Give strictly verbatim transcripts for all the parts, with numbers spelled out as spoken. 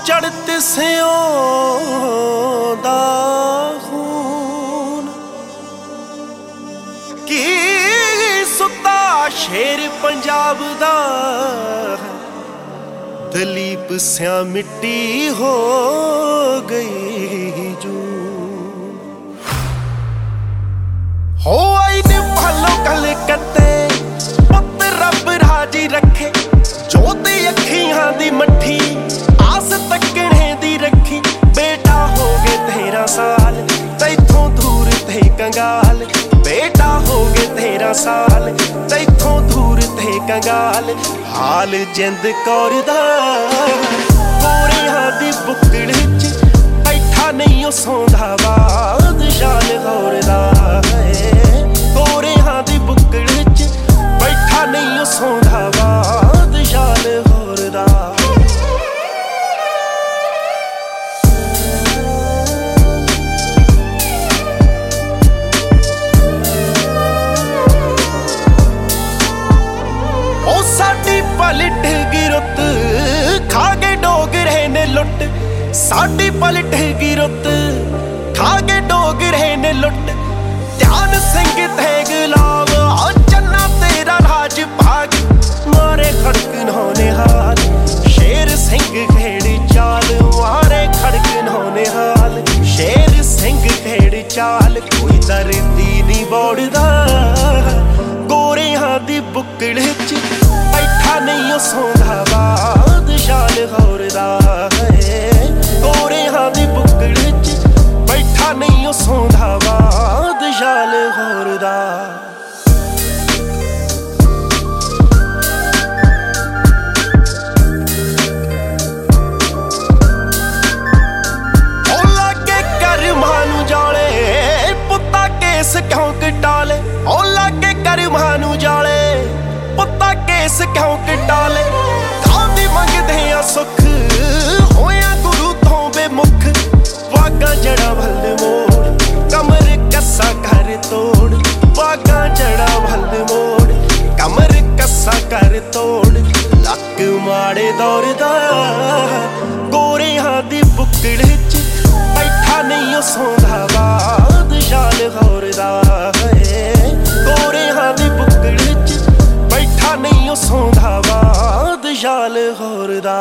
चढ़त सियों दा खून की सुता शेर पंजाब दा दलीप स्या मिट्टी हो गई जू हो आई ने भालो कल कते पुत रब राजी रखे जोते अखियां दी मट्ठी आस तकने दी रखी बेटा हो गए तेरह साल तैथों दूर थे कंगाल बेटा हो गए तेरह साल तैथों दूर थे कंगाल हाल जिंद कौर दा गोरियां दी बुकड़ च बैठा नहीं ओ सौंदा बादशाह गौर दा गोरियां दी बुकड़ च बैठा नहीं ओ सौंदा बादशाह गौर दा पलट गिरुत खा गए डोगरे ने लुट साडी पलट गिरुत खा गए डोगरे ने लुट ध्यान सिंह ते गुलाब चन्ना तेरा राज भाग मारे खड़क नौने हाल शेर सिंह खेड़ी चाल मारे खड़क नौने हाल शेर सिंह खेड़ी चाल कोई दर्दी नहीं बोड़दा गोरियां दी बुकड़ च बैठा नहीं ओ सौंदा बादशाह गौर दा गोरियां दी बुकड़ च बैठा नहीं ओ सौंदा बादशाह गौर दा ओ लागे कर मानू जाले पुत्ता केस क्यों कटाले ओ लागे कर मानू जाले पुत्ता केस क्यों कटाले गांधी मंगदे आ सुख होया गुरु तो बेमुख वागा जड़ा भल मोड़ कमर कसा कर तोड़ वागा जड़ा भल मोड़ कमर कसा कर तोड़ लक माड़े दौर दा गोरियां दी बुकड़ च बैठा नहीं ओ सौंदा बादशाह गौर दा गोरियां दी बुकड़ च बैठा नहीं ओ सौंदा बादशाह गौर दा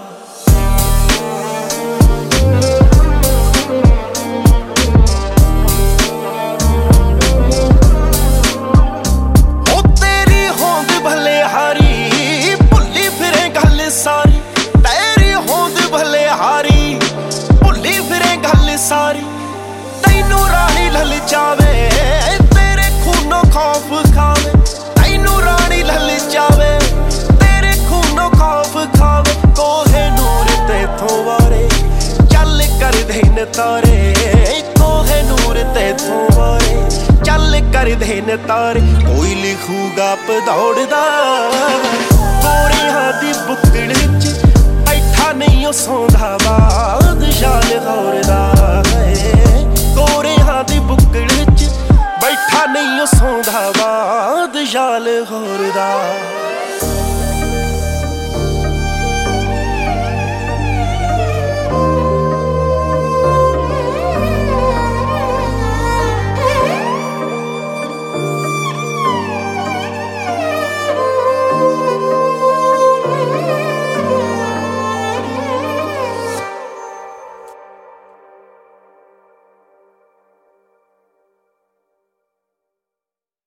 ओ तेरी होंद भले हारी भुल्ली फिरे गल सारी तेरी होंद भले हारी भुल्ली फिरे गल सारी तैनू रानी ललचावे तेरे खूनो खौफ खावे तैनू रानी ललचावे तेरे खूनो खौफ खावे कोहे नूर तेथों वारे चल कर दे नतारे कोहे नूर तेथों वारे चल कर दे नतारे कोई लिखूगा पदौड़दा गोरियां दी बुकड़ च बैठा नहीं ओ सौंदा बादशाह गौर दा गोरियां दी बुकड़ च बैठा नहीं ओ सौंदा बादशाह गौर दा।